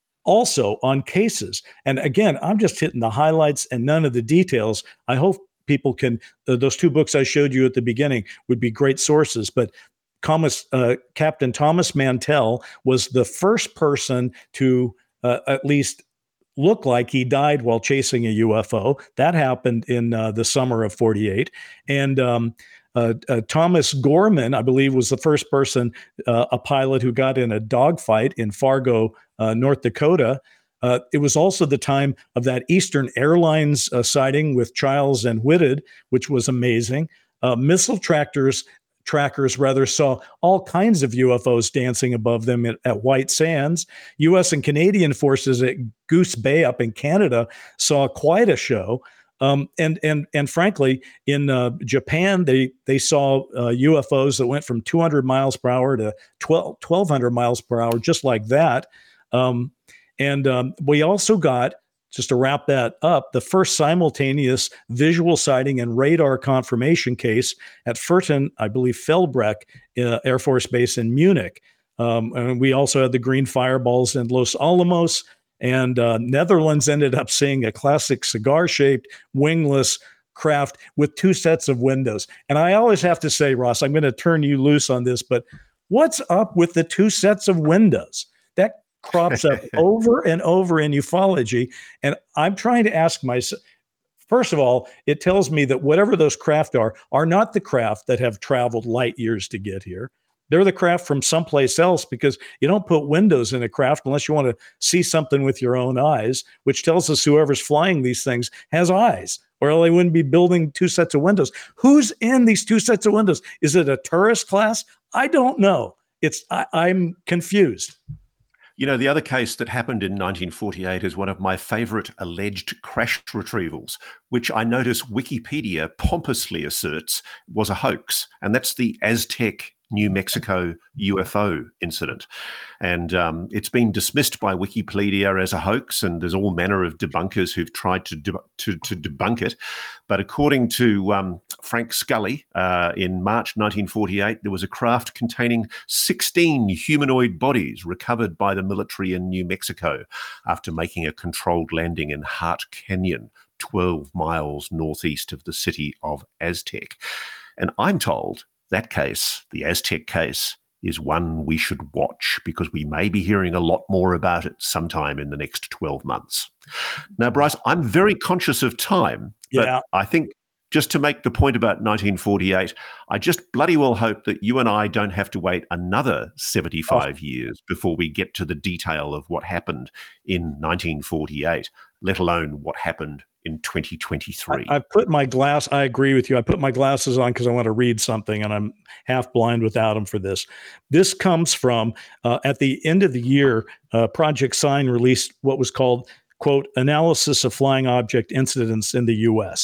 Also on cases, and again, I'm just hitting the highlights and none of the details. I hope people can, uh, those two books I showed you at the beginning would be great sources, but Thomas, uh, Captain Thomas Mantell was the first person to uh, at least look like he died while chasing a U F O. That happened in uh, the summer of forty-eight. And um, uh, uh, Thomas Gorman, I believe, was the first person, uh, a pilot who got in a dogfight in Fargo, uh, North Dakota. Uh, it was also the time of that Eastern Airlines uh, sighting with Childs and Whitted, which was amazing. Uh, missile tractors trackers rather saw all kinds of U F Os dancing above them at, at White Sands. U S and Canadian forces at Goose Bay up in Canada saw quite a show. Um, and and and frankly, in uh, Japan, they they saw uh, U F Os that went from two hundred miles per hour to twelve hundred miles per hour, just like that. Um, and um, we also got, just to wrap that up, the first simultaneous visual sighting and radar confirmation case at Furten, I believe, Felbreck uh, Air Force Base in Munich. Um, and we also had the green fireballs in Los Alamos. And uh, Netherlands ended up seeing a classic cigar-shaped wingless craft with two sets of windows. And I always have to say, Ross, I'm going to turn you loose on this, but what's up with the two sets of windows? That crops up over and over in ufology. And I'm trying to ask myself, first of all, it tells me that whatever those craft are, are not the craft that have traveled light years to get here. They're the craft from someplace else, because you don't put windows in a craft unless you want to see something with your own eyes, which tells us whoever's flying these things has eyes, or they wouldn't be building two sets of windows. Who's in these two sets of windows? Is it a tourist class? I don't know. It's I, I'm confused. You know, the other case that happened in nineteen forty-eight is one of my favorite alleged crash retrievals, which I notice Wikipedia pompously asserts was a hoax, and that's the Aztec, New Mexico U F O incident. And um, it's been dismissed by Wikipedia as a hoax, and there's all manner of debunkers who've tried to de- to, to debunk it. But according to um, Frank Scully, uh, in March nineteen forty-eight, there was a craft containing sixteen humanoid bodies recovered by the military in New Mexico after making a controlled landing in Hart Canyon, twelve miles northeast of the city of Aztec. And I'm told that case, the Aztec case, is one we should watch, because we may be hearing a lot more about it sometime in the next twelve months. Now, Bryce, I'm very conscious of time, but yeah. I think just to make the point about nineteen forty-eight, I just bloody well hope that you and I don't have to wait another seventy-five oh. years before we get to the detail of what happened in nineteen forty-eight, let alone what happened in twenty twenty-three. I, I put my glass, I agree with you. I put my glasses on because I want to read something, and I'm half blind without them for this. This comes from, uh, at the end of the year, uh, Project Sign released what was called, quote, Analysis of Flying Object Incidents in the U S.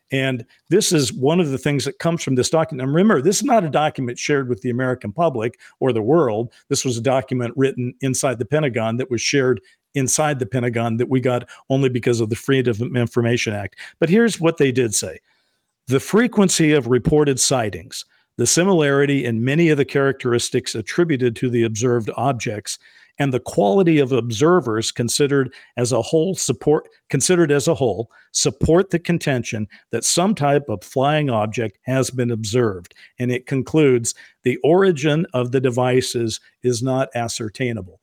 And this is one of the things that comes from this document. And remember, this is not a document shared with the American public or the world. This was a document written inside the Pentagon that was shared inside the Pentagon that we got only because of the Freedom of Information Act. But here's what they did say. The frequency of reported sightings, the similarity in many of the characteristics attributed to the observed objects, and the quality of observers considered as a whole support considered as a whole support the contention that some type of flying object has been observed. And it concludes, the origin of the devices is not ascertainable.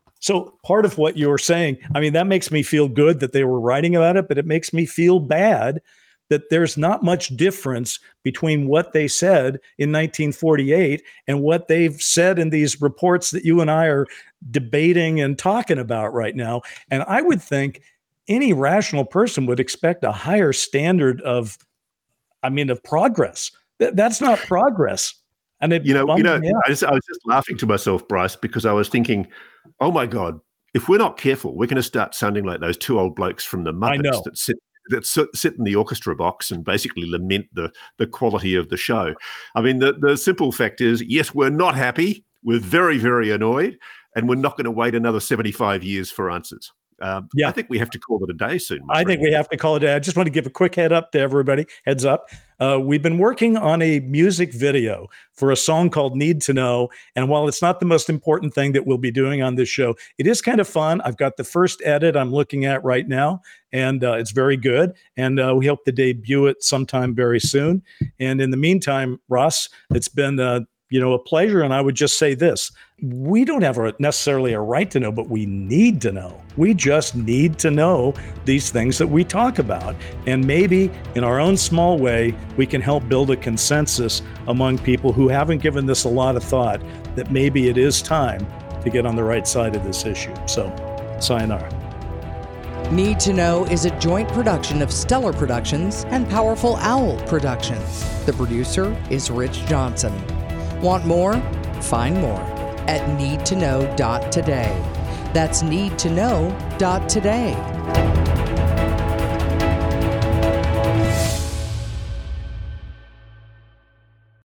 So part of what you're saying, I mean, that makes me feel good that they were writing about it, but it makes me feel bad that there's not much difference between what they said in nineteen forty-eight and what they've said in these reports that you and I are debating and talking about right now. And I would think any rational person would expect a higher standard of, I mean, of progress. Th- that's not progress. And it you know, you know, I, just, out. I was just laughing to myself, Bryce, because I was thinking, oh my God, if we're not careful, we're going to start sounding like those two old blokes from the Muppets that sit that sit, sit in the orchestra box and basically lament the, the quality of the show. I mean, the, the simple fact is, yes, we're not happy. We're very, very annoyed, and we're not going to wait another seventy-five years for answers. Um, yeah. I think we have to call it a day soon. I friend. think we have to call it a day. I just want to give a quick head up to everybody. Heads up. Uh, we've been working on a music video for a song called Need to Know. And while it's not the most important thing that we'll be doing on this show, it is kind of fun. I've got the first edit I'm looking at right now, and uh, it's very good. And uh, we hope to debut it sometime very soon. And in the meantime, Ross, it's been uh, you know, a pleasure. And I would just say this, we don't have a, necessarily a right to know, but we need to know. We just need to know these things that we talk about. And maybe in our own small way, we can help build a consensus among people who haven't given this a lot of thought, that maybe it is time to get on the right side of this issue. So, sayonara. Need to Know is a joint production of Stellar Productions and Powerful Owl Productions. The producer is Rich Johnson. Want more? Find more at need to know dot today. That's need to know dot today.